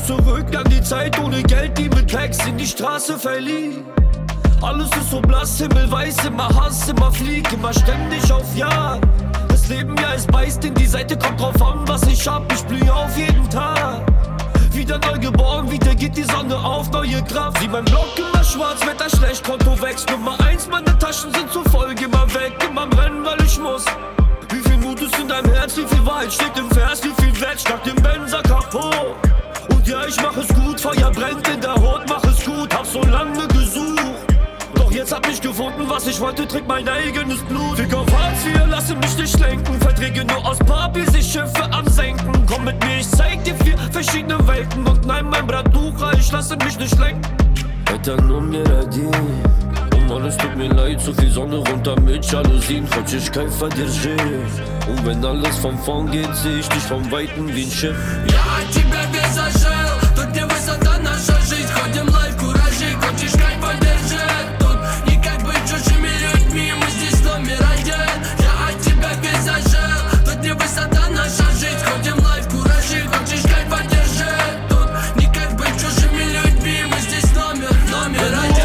mich zurück an die Zeit ohne Geld, die mit Packs in die Straße verlieh. Alles ist so blass, himmelweiß, immer Hass, immer Flieg, immer ständig auf Jagd. Das Leben, ja, es beißt in die Seite, kommt drauf an, was ich hab, ich blühe auf jeden Tag. Wieder neu geboren, wieder geht die Sonne auf, neue Kraft. Sieh mein Block immer schwarz, Wetter schlecht, Konto wächst. Nummer 1, meine Taschen sind zu voll, geh mal weg, immer am Rennen, weil ich muss. Wie viel Mut ist in deinem Herz, wie viel Wahrheit steht im Vers, wie viel Wert schlag dem Benzer kaputt. Und ja, ich mach es gut, Feuer brennt in der Haut, mach es gut, hab so lange gesucht. Doch jetzt hab ich gefunden, was ich wollte, trink mein eigenes Blut. Fick auf Hartz IV, lasse mich nicht lenken. Verträge nur aus Papier, sich Schiffe am Senken. Komm mit mir, ich zeig dir 4 verschiedene Welten. Und nein, mein Bratducher, ich lasse mich nicht lenken. Etern umjeraди. Alles tut mir leid, zu viel Sonne runter mit Jalousien. Хочешь кайфа, держи. Und wenn alles von vorn geht, seh ich dich vom Weiten wie ein Schiff. Я от тебя весь зажил, тут где высота наша жизнь. Ходим лайв, куражи, хочешь кайфа, держи. Тут не как быть чужими людьми, мы здесь номер 1. Я от тебя весь зажил, тут где высота наша жизнь. Ходим лайв, куражи, хочешь кайфа, держи. Тут не как быть чужими людьми, мы здесь номер 1.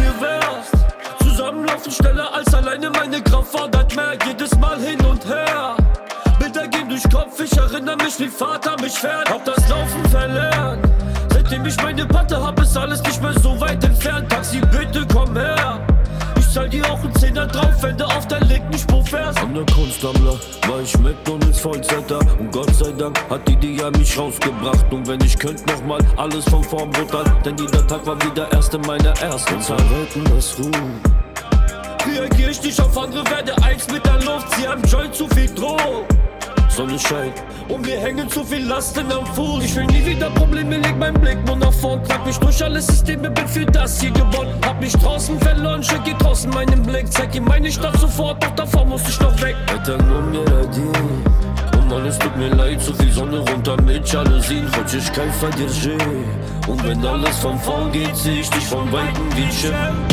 Schneller als alleine meine Kraft fordert mehr, jedes Mal hin und her. Bilder gehen durch Kopf, ich erinnere mich wie Vater mich fährt. Hab das Laufen verlernt, seitdem ich meine Patte hab, ist alles nicht mehr so weit entfernt. Taxi, bitte komm her, ich zahl dir auch einen Zehner drauf, wenn du auf der linken Spur fährst. An der Kunstsammler war ich McDonalds Vollzeiter. Und Gott sei Dank hat die ja mich rausgebracht. Und wenn ich könnt nochmal alles von vorn buttern, denn jeder Tag war wie der erste meiner ersten Zeit. Retten das Ruhm. Reagier ich nicht auf andere, werde eins mit der Luft. Sie haben Joint, zu viel Druck. Sonne scheint und wir hängen zu viel Lasten am Fuß. Ich will nie wieder Probleme, leg meinen Blick nur nach vorn. Trag mich durch alle Systeme, bin für das hier geboren. Hab mich draußen verloren, schick ihr draußen meinen Blick. Zeig ihm meine Stadt sofort, doch davor muss ich noch weg. Etern umjeraди. Und alles tut mir leid, zu viel Sonne runter mit Jalousien. Хочешь кайфа, держи. Und wenn alles von vorn geht, seh ich dich von Weitem wie ein Schiff.